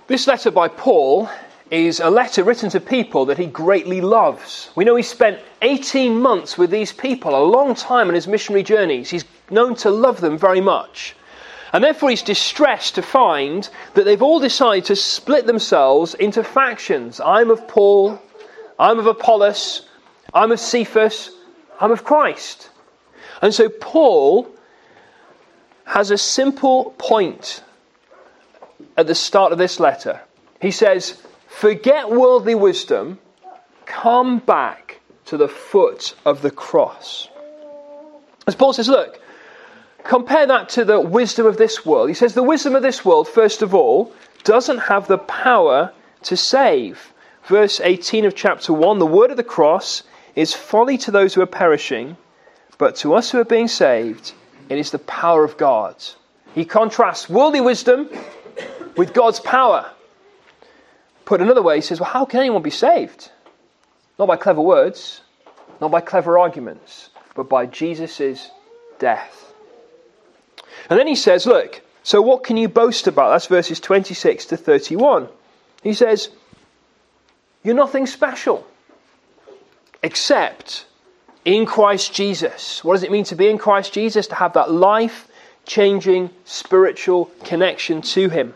This letter by Paul is a letter written to people that he greatly loves. We know he spent 18 months with these people, a long time on his missionary journeys. He's known to love them very much. And therefore he's distressed to find that they've all decided to split themselves into factions. I'm of Paul, I'm of Apollos, I'm of Cephas, I'm of Christ. And so Paul has a simple point at the start of this letter. He says, forget worldly wisdom, come back to the foot of the cross. As Paul says, look, compare that to the wisdom of this world. He says the wisdom of this world, first of all, doesn't have the power to save. Verse 18 of chapter 1, the word of the cross is folly to those who are perishing, but to us who are being saved, it is the power of God. He contrasts worldly wisdom with God's power. Put another way, he says, well, how can anyone be saved? Not by clever words, not by clever arguments, but by Jesus' death. And then he says, look, so what can you boast about? That's verses 26 to 31. He says, you're nothing special except in Christ Jesus. What does it mean to be in Christ Jesus? To have that life-changing spiritual connection to him.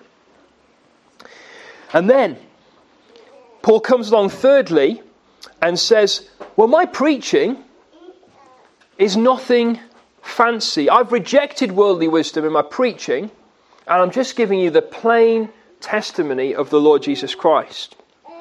And then Paul comes along thirdly and says, well, my preaching is nothing fancy. I've rejected worldly wisdom in my preaching, and I'm just giving you the plain testimony of the Lord Jesus Christ.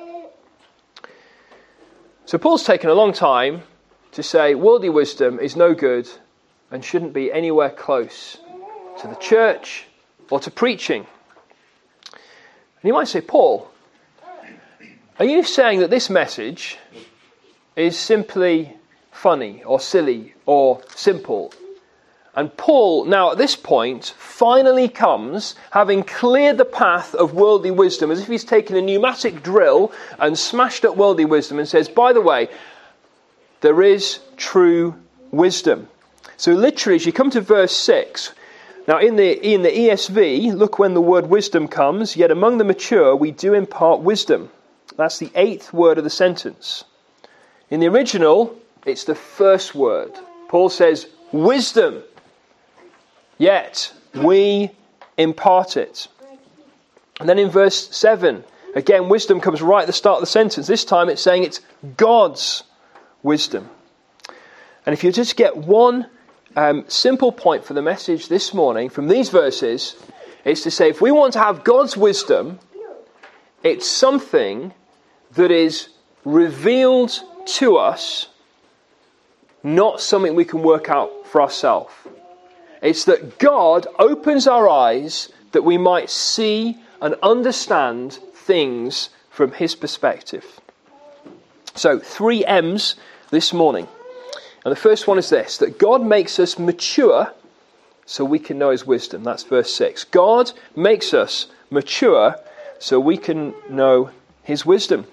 So Paul's taken a long time to say worldly wisdom is no good and shouldn't be anywhere close to the church or to preaching. And you might say, Paul, are you saying that this message is simply funny or silly or simple? And Paul, now at this point, finally comes, having cleared the path of worldly wisdom, as if he's taken a pneumatic drill and smashed up worldly wisdom, and says, by the way, there is true wisdom. So literally, as you come to verse 6, now in the ESV, look when the word wisdom comes, yet among the mature we do impart wisdom. That's the 8th word of the sentence. In the original, it's the first word. Paul says, wisdom. Yet we impart it. And then in verse 7, again, wisdom comes right at the start of the sentence. This time it's saying it's God's wisdom. And if you just get one simple point for the message this morning from these verses, it's to say if we want to have God's wisdom, it's something that is revealed to us, not something we can work out for ourselves. It's that God opens our eyes that we might see and understand things from his perspective. So, 3 M's this morning. And the first one is this, that God makes us mature so we can know his wisdom. That's verse 6. God makes us mature so we can know his wisdom.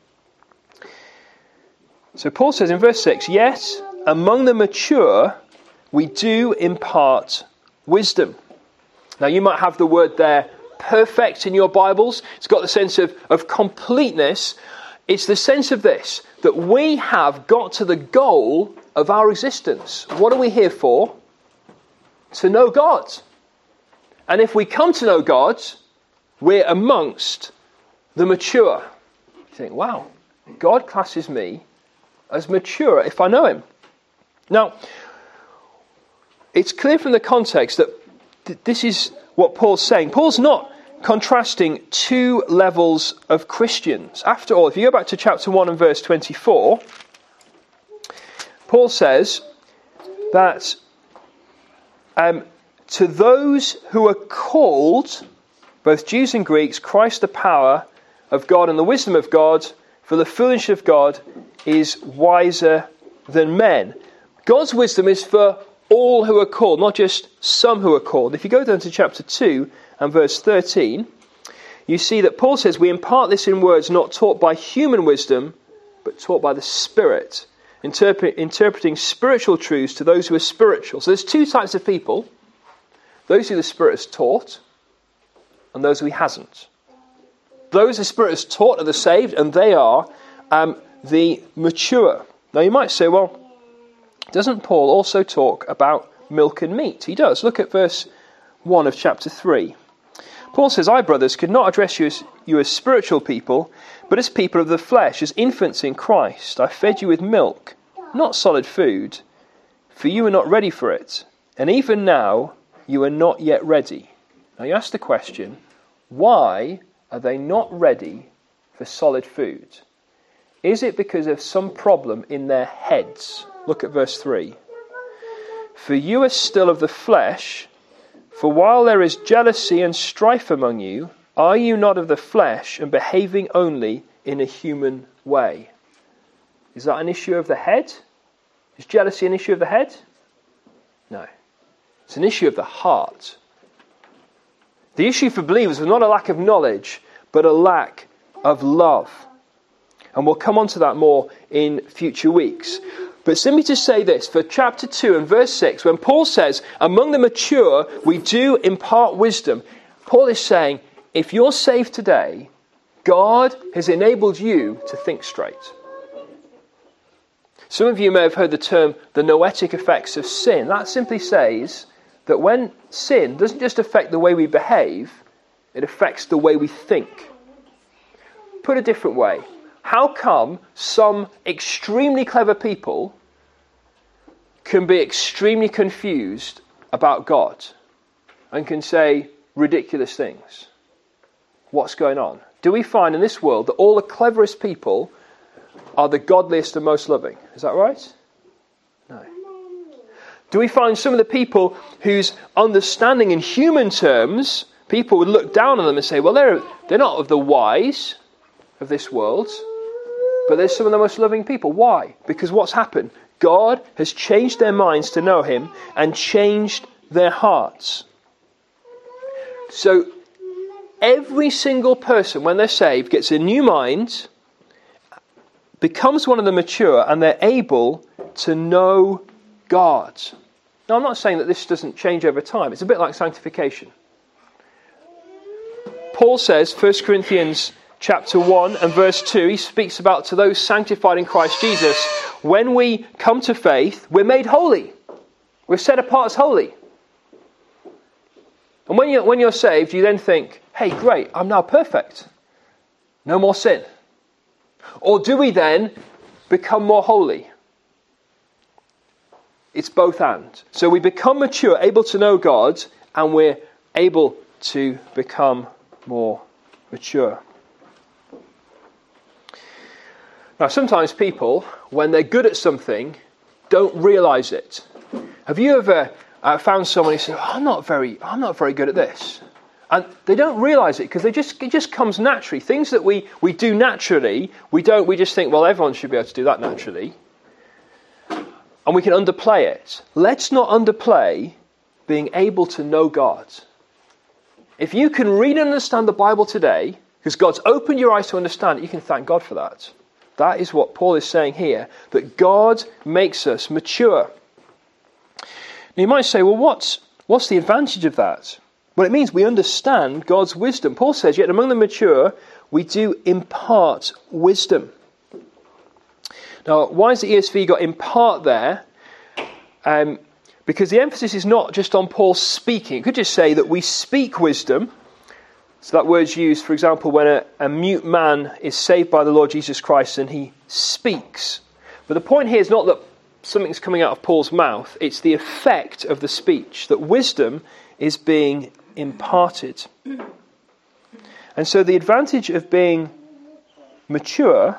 So Paul says in verse 6, yet among the mature we do impart wisdom. Now you might have the word there, perfect, in your Bibles. It's got the sense of completeness. It's the sense of this, that we have got to the goal of our existence. What are we here for? To know God. And if we come to know God, we're amongst the mature. You think, wow, God classes me as mature if I know him. Now, it's clear from the context that this is what Paul's saying. Paul's not contrasting two levels of Christians. After all, if you go back to chapter 1 and verse 24, Paul says that to those who are called, both Jews and Greeks, Christ the power of God and the wisdom of God, for the foolishness of God is wiser than men. God's wisdom is for all who are called, not just some who are called. If you go down to chapter 2 and verse 13, you see that Paul says we impart this in words not taught by human wisdom, but taught by the Spirit, interpreting spiritual truths to those who are spiritual. So there's two types of people: those who the Spirit has taught, and those who he hasn't. Those the Spirit has taught are the saved, and they are the mature. Now you might say, well, doesn't Paul also talk about milk and meat? He does. Look at verse 1 of chapter 3. Paul says, I, brothers, could not address you as spiritual people, but as people of the flesh, as infants in Christ. I fed you with milk, not solid food, for you were not ready for it. And even now, you are not yet ready. Now you ask the question, why are they not ready for solid food? Is it because of some problem in their heads? Look at verse 3. For you are still of the flesh, for while there is jealousy and strife among you, are you not of the flesh and behaving only in a human way? Is that an issue of the head? Is jealousy an issue of the head? No. It's an issue of the heart. The issue for believers was not a lack of knowledge, but a lack of love. And we'll come on to that more in future weeks. But simply to say this, for chapter 2 and verse 6, when Paul says, among the mature, we do impart wisdom, Paul is saying, if you're saved today, God has enabled you to think straight. Some of you may have heard the term, the noetic effects of sin. That simply says that when sin doesn't just affect the way we behave, it affects the way we think. Put a different way. How come some extremely clever people can be extremely confused about God and can say ridiculous things? What's going on? Do we find in this world that all the cleverest people are the godliest and most loving? Is that right? No. Do we find some of the people whose understanding in human terms, people would look down on them and say, well, they're not of the wise of this world, but they're some of the most loving people. Why? Because what's happened? God has changed their minds to know him and changed their hearts. So every single person, when they're saved, gets a new mind, becomes one of the mature, and they're able to know God. Now, I'm not saying that this doesn't change over time. It's a bit like sanctification. Paul says, 1 Corinthians chapter 1 and verse 2, he speaks about to those sanctified in Christ Jesus, when we come to faith, we're made holy. We're set apart as holy. And when you're saved, you then think, hey, great, I'm now perfect. No more sin. Or do we then become more holy? It's both and. So we become mature, able to know God, and we're able to become more mature. Now, sometimes people, when they're good at something, don't realise it. Have you ever found someone who says, I'm not very good at this? And they don't realise it because it just comes naturally. Things that we do naturally, we just think, well, everyone should be able to do that naturally. And we can underplay it. Let's not underplay being able to know God. If you can read and understand the Bible today, because God's opened your eyes to understand it, you can thank God for that. That is what Paul is saying here, that God makes us mature. Now you might say, well, what's the advantage of that? Well, it means we understand God's wisdom. Paul says, yet among the mature, we do impart wisdom. Now, why has the ESV got impart there? Because the emphasis is not just on Paul speaking. It could just say that we speak wisdom. So that word's used, for example, when a mute man is saved by the Lord Jesus Christ and he speaks. But the point here is not that something's coming out of Paul's mouth. It's the effect of the speech, that wisdom is being imparted. And so the advantage of being mature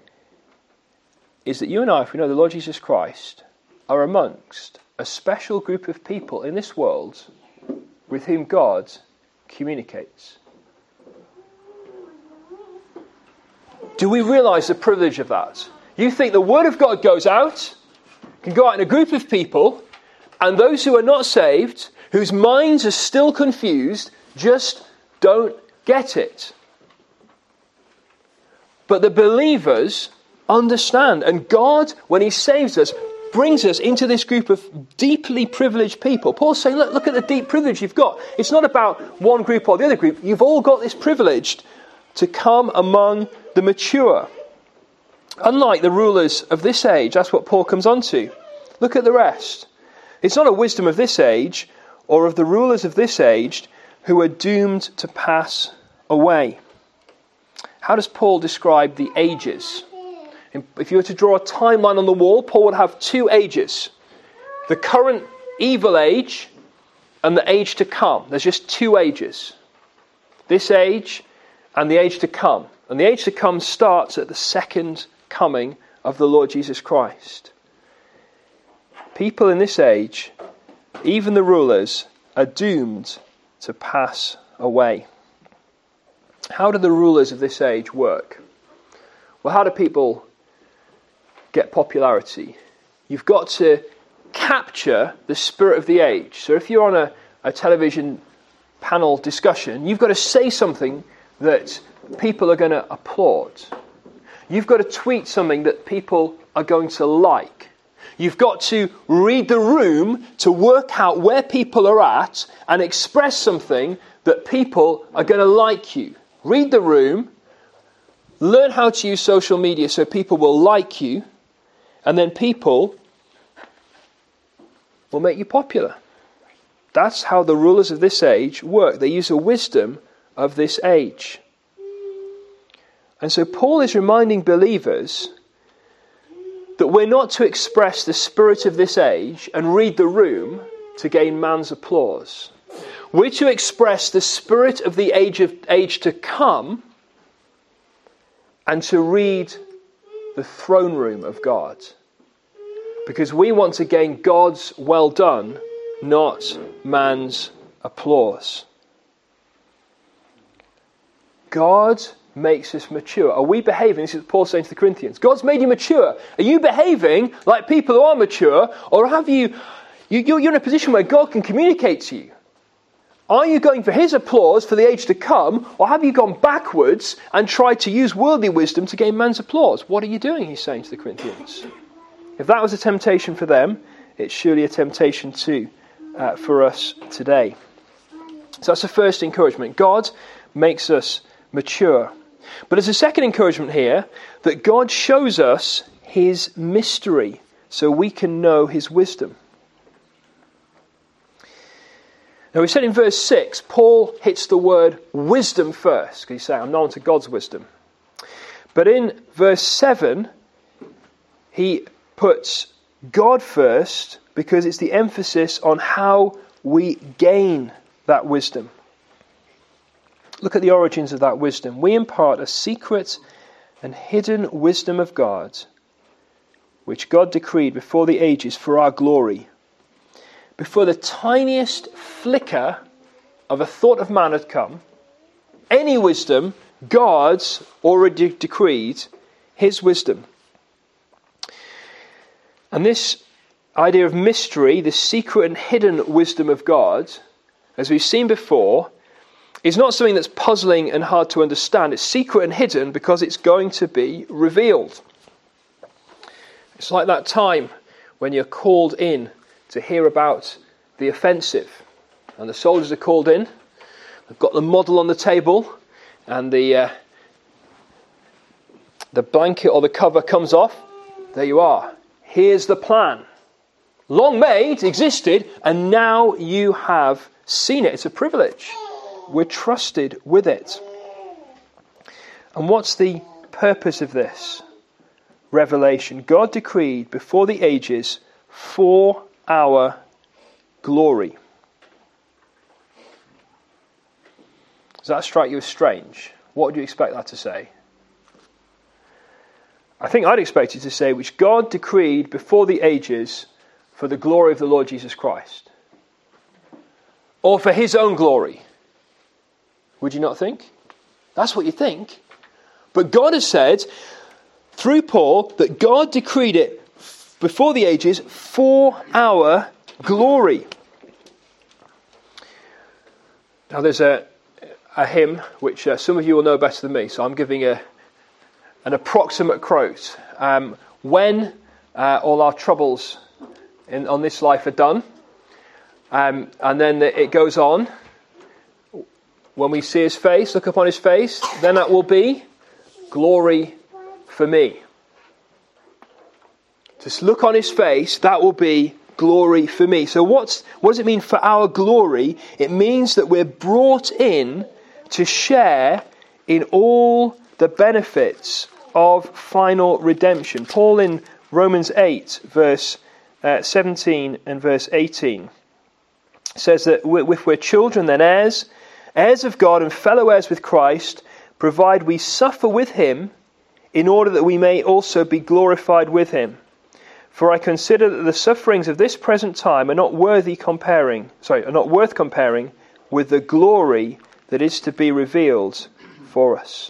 is that you and I, if we know the Lord Jesus Christ, are amongst a special group of people in this world with whom God communicates. Do we realise the privilege of that? You think the Word of God goes out, can go out in a group of people, and those who are not saved, whose minds are still confused, just don't get it. But the believers understand. And God, when He saves us, brings us into this group of deeply privileged people. Paul's saying, look at the deep privilege you've got. It's not about one group or the other group. You've all got this privilege to come among the mature. Unlike the rulers of this age, that's what Paul comes on to. Look at the rest. It's not a wisdom of this age or of the rulers of this age who are doomed to pass away. How does Paul describe the ages? If you were to draw a timeline on the wall, Paul would have two ages. The current evil age and the age to come. There's just two ages. This age and the age to come. And the age to come starts at the second coming of the Lord Jesus Christ. People in this age, even the rulers, are doomed to pass away. How do the rulers of this age work? Well, how do people get popularity? You've got to capture the spirit of the age. So if you're on a television panel discussion, you've got to say something that people are going to applaud. You've got to tweet something that people are going to like. You've got to read the room to work out where people are at and express something that people are going to like you. Read the room, learn how to use social media so people will like you, and then people will make you popular. That's how the rulers of this age work. They use the wisdom of this age. And so Paul is reminding believers that we're not to express the spirit of this age and read the room to gain man's applause. We're to express the spirit of the age to come and to read the throne room of God. Because we want to gain God's well done, not man's applause. God makes us mature. Are we behaving? This is what Paul's saying to the Corinthians. God's made you mature. Are you behaving like people who are mature? Or have you're in a position where God can communicate to you? Are you going for his applause for the age to come? Or have you gone backwards and tried to use worldly wisdom to gain man's applause? What are you doing? He's saying to the Corinthians. If that was a temptation for them, it's surely a temptation too for us today. So that's the first encouragement. God makes us mature. But there's a second encouragement here, that God shows us his mystery so we can know his wisdom. Now we said in verse 6, Paul hits the word wisdom first, because he's saying, I'm known to God's wisdom. But in verse 7, he puts God first because it's the emphasis on how we gain that wisdom. Look at the origins of that wisdom. We impart a secret and hidden wisdom of God, which God decreed before the ages for our glory. Before the tiniest flicker of a thought of man had come, any wisdom, God's already decreed his wisdom. And this idea of mystery, the secret and hidden wisdom of God, as we've seen before, is not something that's puzzling and hard to understand. It's secret and hidden because it's going to be revealed. It's like that time when you're called in to hear about the offensive. And the soldiers are called in. They've got the model on the table. And the blanket or the cover comes off. There you are. Here's the plan. Long made, existed, and now you have seen it. It's a privilege. We're trusted with it. And what's the purpose of this revelation? God decreed before the ages for our glory. Does that strike you as strange? What would you expect that to say? I think I'd expect it to say, which God decreed before the ages for the glory of the Lord Jesus Christ. Or for his own glory. Would you not think? That's what you think. But God has said, through Paul, that God decreed it before the ages for our glory. Now there's a hymn which some of you will know better than me, so I'm giving an approximate quote. When all our troubles on this life are done, and then it goes on, when we see his face, look upon his face, then that will be glory for me. To look on his face, that will be glory for me. So what does it mean for our glory? It means that we're brought in to share in all the benefits of final redemption. Paul in Romans 8, verse 17 and verse 18 says that if we're children, then heirs of God and fellow heirs with Christ, provide we suffer with him in order that we may also be glorified with him. For I consider that the sufferings of this present time are not worth comparing with the glory that is to be revealed for us.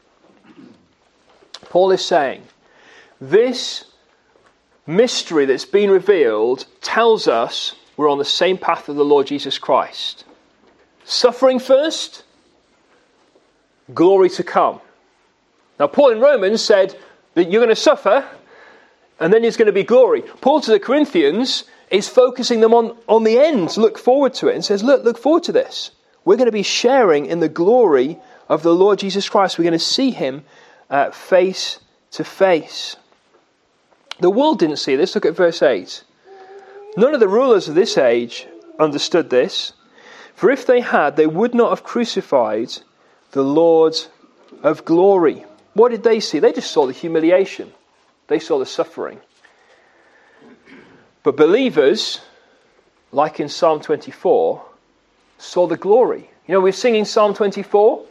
Paul is saying, this mystery that's been revealed tells us we're on the same path of the Lord Jesus Christ. Suffering first, glory to come. Now, Paul in Romans said that you're going to suffer, and then there's going to be glory. Paul to the Corinthians is focusing them on the end, to look forward to it, and says, look forward to this. We're going to be sharing in the glory of the Lord Jesus Christ. We're going to see him face to face. The world didn't see this. Look at verse 8. None of the rulers of this age understood this. For if they had, they would not have crucified the Lord of glory. What did they see? They just saw the humiliation. They saw the suffering. But believers, like in Psalm 24, saw the glory. You know, we're singing Psalm 24.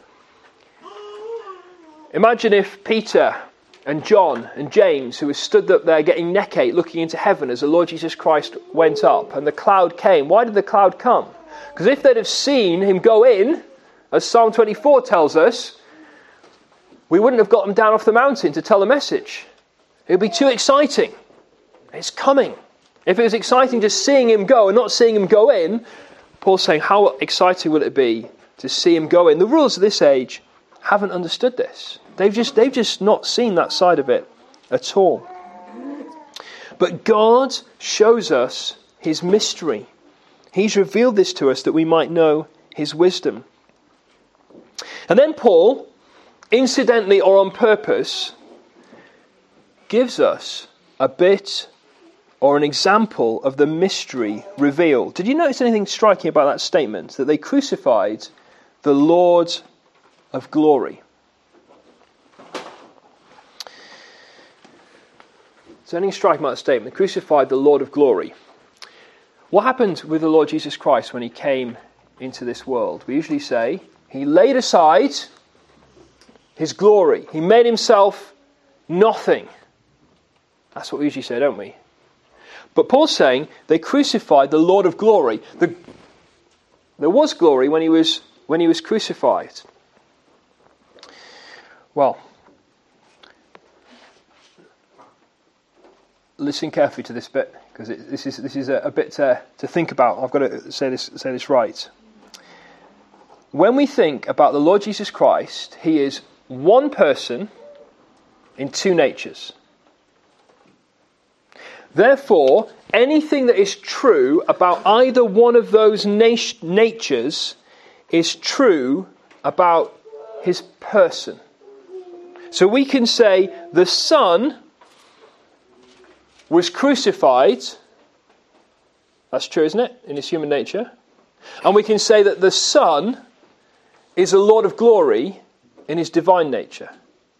Imagine if Peter and John and James, who were stood up there getting neck-ache looking into heaven as the Lord Jesus Christ went up, and the cloud came. Why did the cloud come? Because if they'd have seen him go in, as Psalm 24 tells us, we wouldn't have got them down off the mountain to tell the message. It would be too exciting. It's coming. If it was exciting just seeing him go and not seeing him go in, Paul's saying, how exciting will it be to see him go in? The rulers of this age haven't understood this. They've just not seen that side of it at all. But God shows us his mystery. He's revealed this to us that we might know his wisdom. And then Paul, incidentally or on purpose, gives us a bit or an example of the mystery revealed. Did you notice anything striking about that statement? That they crucified the Lord of glory. Is there anything striking about that statement? Crucified the Lord of glory. What happened with the Lord Jesus Christ when he came into this world? We usually say he laid aside his glory. He made himself nothing. That's what we usually say, don't we? But Paul's saying they crucified the Lord of glory. There was glory when he was crucified. Well, listen carefully to this bit, because this is a bit to think about. I've got to say this right. When we think about the Lord Jesus Christ, he is one person in two natures. Therefore, anything that is true about either one of those natures is true about his person. So we can say the Son was crucified. That's true, isn't it? In his human nature. And we can say that the Son is a Lord of glory in his divine nature.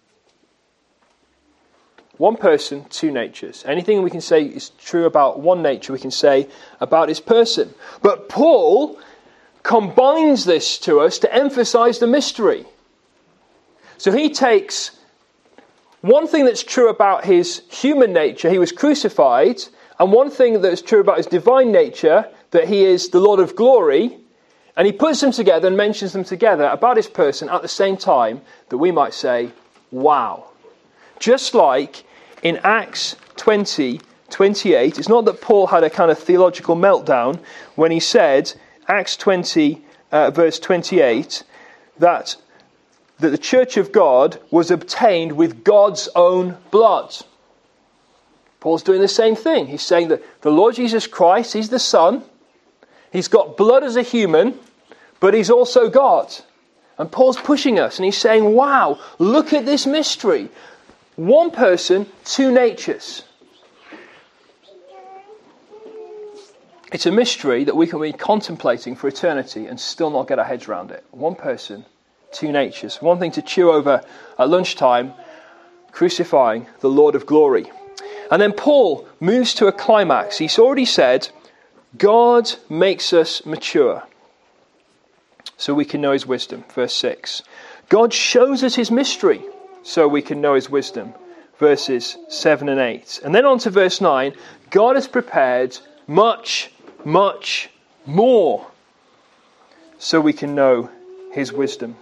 One person, two natures. Anything we can say is true about one nature, we can say about his person. But Paul combines this to us to emphasize the mystery. So he takes one thing that's true about his human nature, he was crucified, and one thing that's true about his divine nature, that he is the Lord of glory, and he puts them together and mentions them together about his person at the same time, that we might say, wow. Just like in Acts 20:28, it's not that Paul had a kind of theological meltdown when he said, Acts 20, verse 28, that the church of God was obtained with God's own blood. Paul's doing the same thing. He's saying that the Lord Jesus Christ, he's the Son. He's got blood as a human, but he's also God. And Paul's pushing us and he's saying, wow, look at this mystery. One person, two natures. It's a mystery that we can be contemplating for eternity and still not get our heads around it. One person, two natures. One thing to chew over at lunchtime, crucifying the Lord of glory. And then Paul moves to a climax. He's already said, God makes us mature so we can know his wisdom. Verse 6. God shows us his mystery so we can know his wisdom. Verses 7 and 8. And then on to verse 9. God has prepared much, much more so we can know his wisdom.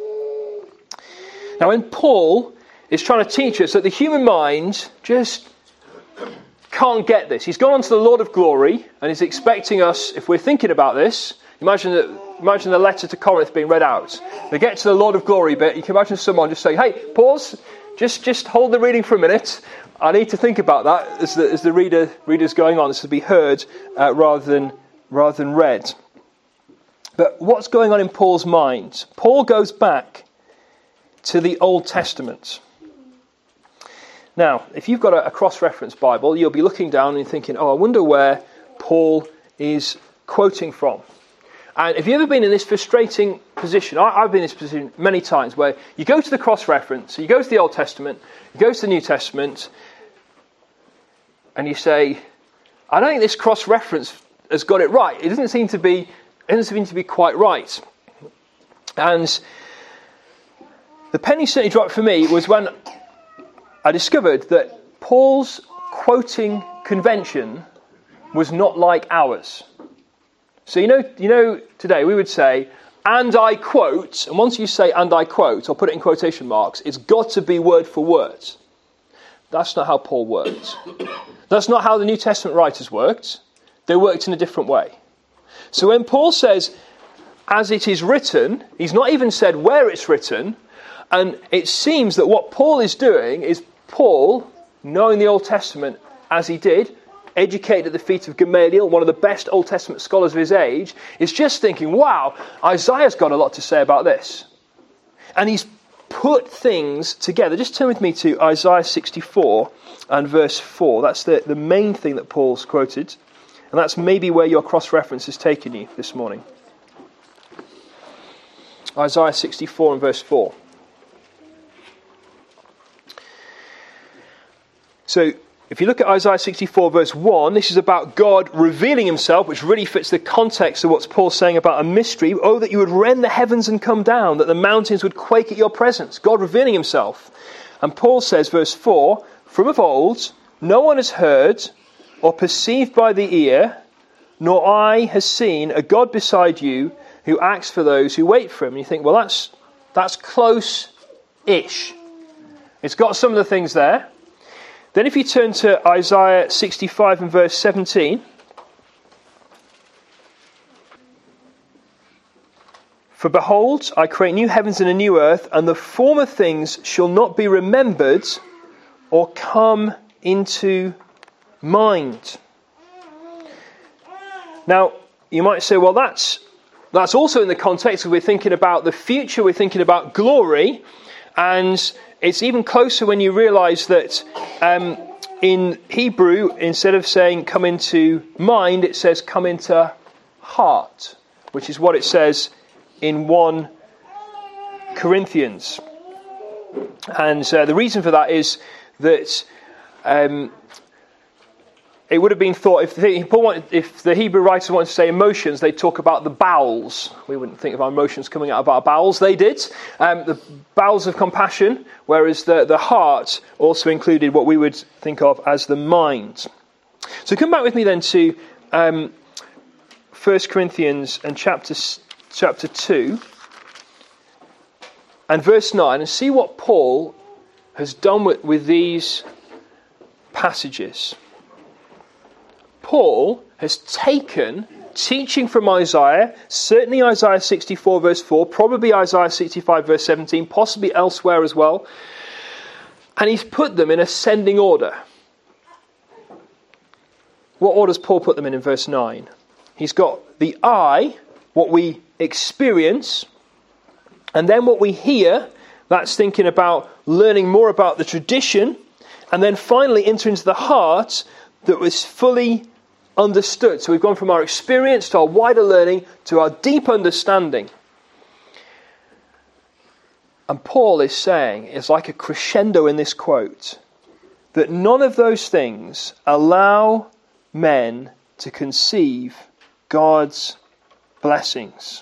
Now when Paul is trying to teach us that the human mind just can't get this. He's gone on to the Lord of glory and he's expecting us, if we're thinking about this, imagine the letter to Corinth being read out. They get to the Lord of glory bit, you can imagine someone just saying, hey, pause, just hold the reading for a minute. I need to think about that as the reader's going on. This will be heard rather than read. But what's going on in Paul's mind? Paul goes back to the Old Testament. Now, if you've got a cross-reference Bible, you'll be looking down and thinking, I wonder where Paul is quoting from. And if you've ever been in this frustrating position, I've been in this position many times, where you go to the cross-reference, so you go to the Old Testament, you go to the New Testament, and you say, I don't think this cross-reference has got it right. It doesn't seem to be quite right. And the penny certainly dropped for me was when I discovered that Paul's quoting convention was not like ours. So you know, today we would say, and I quote, and once you say and I quote, or put it in quotation marks, it's got to be word for word. That's not how Paul worked. That's not how the New Testament writers worked. They worked in a different way. So when Paul says, as it is written, he's not even said where it's written, and it seems that what Paul is doing is Paul, knowing the Old Testament as he did, educated at the feet of Gamaliel, one of the best Old Testament scholars of his age, is just thinking, wow, Isaiah's got a lot to say about this. And he's put things together. Just turn with me to Isaiah 64 and verse 4. That's the main thing that Paul's quoted. And that's maybe where your cross-reference has taken you this morning. Isaiah 64 and verse 4. So, if you look at Isaiah 64 verse 1, this is about God revealing himself, which really fits the context of what Paul's saying about a mystery. Oh, that you would rend the heavens and come down, that the mountains would quake at your presence. God revealing himself. And Paul says, verse 4, from of old, no one has heard or perceived by the ear, nor eye has seen a God beside you who acts for those who wait for him. And you think, well, that's close-ish. It's got some of the things there. Then if you turn to Isaiah 65 and verse 17. For behold, I create new heavens and a new earth, and the former things shall not be remembered or come into mind. Now, you might say, well, that's also in the context of we're thinking about the future, we're thinking about glory, and it's even closer when you realise that in Hebrew, instead of saying come into mind, it says come into heart, which is what it says in 1 Corinthians. And the reason for that is that it would have been thought, if the Hebrew writers wanted to say emotions, they'd talk about the bowels. We wouldn't think of our emotions coming out of our bowels. They did. The bowels of compassion, whereas the heart also included what we would think of as the mind. So come back with me then to 1 Corinthians and chapter 2 and verse 9 and see what Paul has done with these passages. Paul has taken teaching from Isaiah, certainly Isaiah 64 verse 4, probably Isaiah 65 verse 17, possibly elsewhere as well, and he's put them in ascending order. What order does Paul put them in verse 9? He's got the eye, what we experience, And then what we hear, that's thinking about learning more about the tradition, and then finally enter into the heart that was fully understood. So we've gone from our experience to our wider learning to our deep understanding. And Paul is saying, it's like a crescendo in this quote, that none of those things allow men to conceive God's blessings.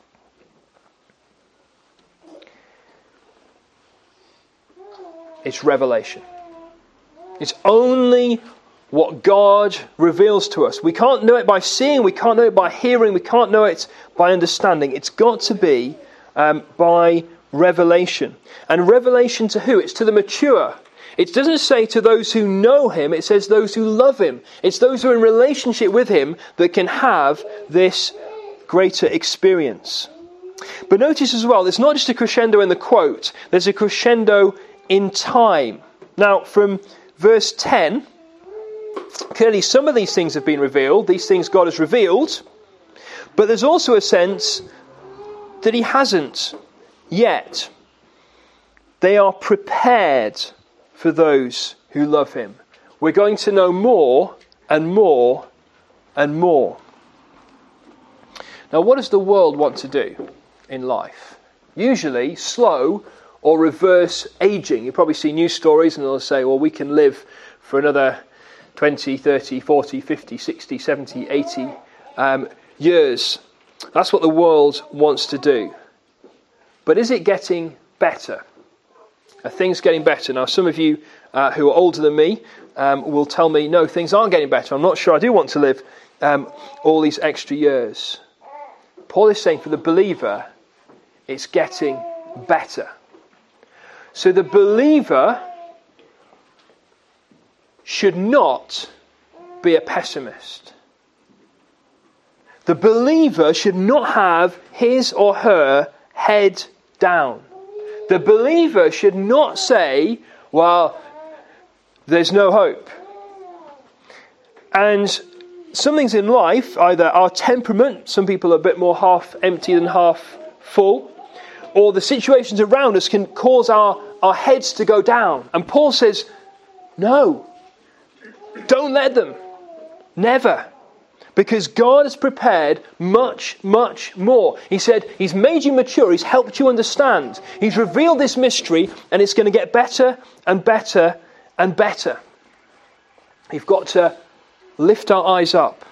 It's revelation. It's only what God reveals to us. We can't know it by seeing, we can't know it by hearing, we can't know it by understanding. It's got to be by revelation. And revelation to who? It's to the mature. It doesn't say to those who know him, it says those who love him. It's those who are in relationship with him that can have this greater experience. But notice as well, there's not just a crescendo in the quote, there's a crescendo in time. Now, from verse 10, clearly some of these things have been revealed, these things God has revealed, but there's also a sense that he hasn't yet. They are prepared for those who love him. We're going to know more and more and more. Now, what does the world want to do in life? Usually slow or reverse aging. You probably see news stories and they'll say, well, we can live for another 20, 30, 40, 50, 60, 70, 80 years. That's what the world wants to do. But is it getting better? Are things getting better? Now, some of you who are older than me will tell me, no, things aren't getting better. I'm not sure I do want to live all these extra years. Paul is saying for the believer, it's getting better. So the believer should not be a pessimist. The believer should not have his or her head down. The believer should not say, well, there's no hope. And some things in life, either our temperament, some people are a bit more half empty than half full, or the situations around us can cause our heads to go down. And Paul says, no, don't let them. Never. Because God has prepared much, much more. He said, he's made you mature, he's helped you understand. He's revealed this mystery, and it's going to get better and better and better. You've got to lift our eyes up.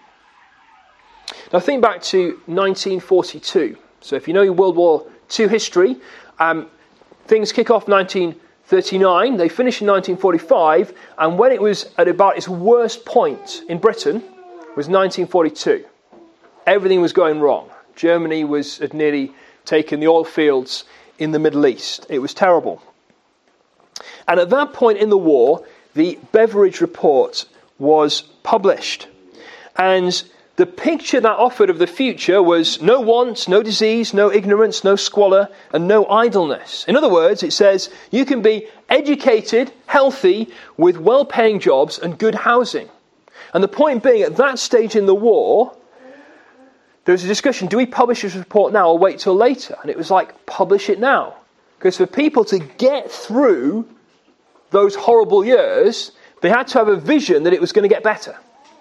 Now think back to 1942. So if you know your World War II history, things kick off 1939, they finish in 1945, and when it was at about its worst point in Britain, was 1942. Everything was going wrong. Germany had nearly taken the oil fields in the Middle East. It was terrible. And at that point in the war, the Beveridge Report was published. And the picture that offered of the future was no want, no disease, no ignorance, no squalor, and no idleness. In other words, it says you can be educated, healthy, with well-paying jobs and good housing. And the point being, at that stage in the war, there was a discussion, do we publish this report now or wait till later? And it was like, publish it now. Because for people to get through those horrible years, they had to have a vision that it was going to get better.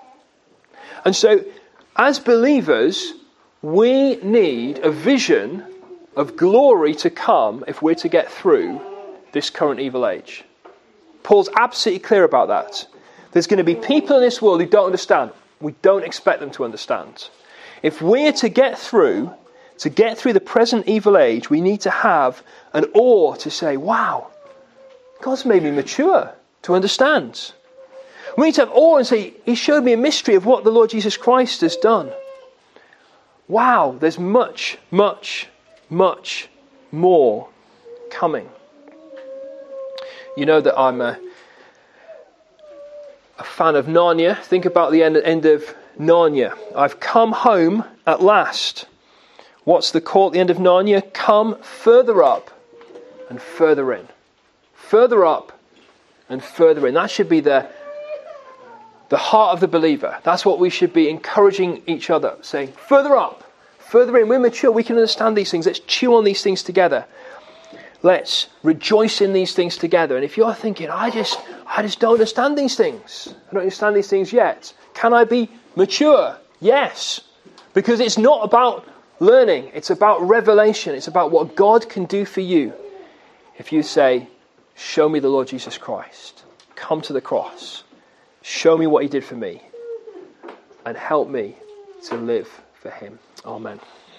And so, as believers, we need a vision of glory to come if we're to get through this current evil age. Paul's absolutely clear about that. There's going to be people in this world who don't understand. We don't expect them to understand. If we're to get through the present evil age, we need to have an awe to say, wow, God's made me mature to understand. We need to have awe and say, he showed me a mystery of what the Lord Jesus Christ has done. Wow, there's much, much, much more coming. You know that I'm a fan of Narnia. Think about the end of Narnia. I've come home at last. What's the call at the end of Narnia? Come further up and further in. Further up and further in. That should be the heart of the believer. That's what we should be encouraging each other, saying, further up, further in. We're mature. We can understand these things. Let's chew on these things together. Let's rejoice in these things together. And if you're thinking, I just don't understand these things. I don't understand these things yet. Can I be mature? Yes. Because it's not about learning. It's about revelation. It's about what God can do for you. If you say, show me the Lord Jesus Christ. Come to the cross. Show me what he did for me. And help me to live for him. Amen.